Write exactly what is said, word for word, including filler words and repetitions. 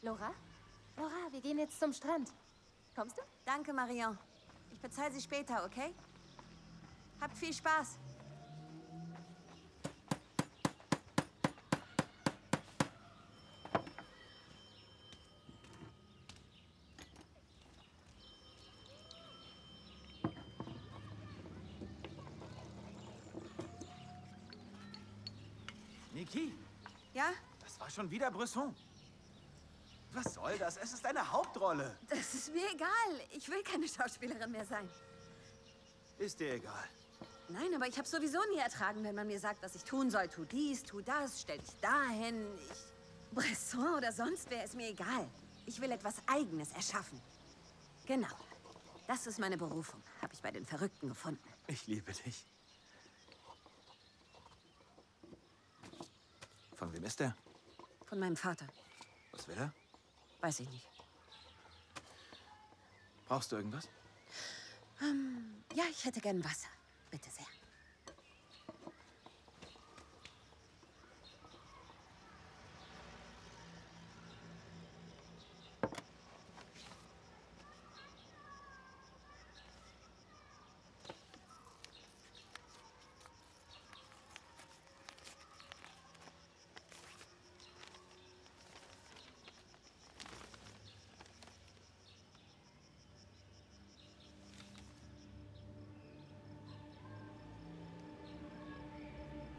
Laura? Laura, wir gehen jetzt zum Strand. Kommst du? Danke, Marion. Ich bezahle Sie später, okay? Habt viel Spaß. Niki, Ja? das war schon wieder Bresson. Was soll das? Es ist eine Hauptrolle. Das ist mir egal. Ich will keine Schauspielerin mehr sein. Ist dir egal. Nein, aber ich habe sowieso nie ertragen, wenn man mir sagt, was ich tun soll. Tu dies, tu das, stell dich dahin. Ich... Bresson oder sonst wer, ist mir egal. Ich will etwas Eigenes erschaffen. Genau. Das ist meine Berufung. Habe ich bei den Verrückten gefunden. Ich liebe dich. Von wem ist er? Von meinem Vater. Was will er? Weiß ich nicht. Brauchst du irgendwas? Ähm, ja, ich hätte gern Wasser. Bitte sehr.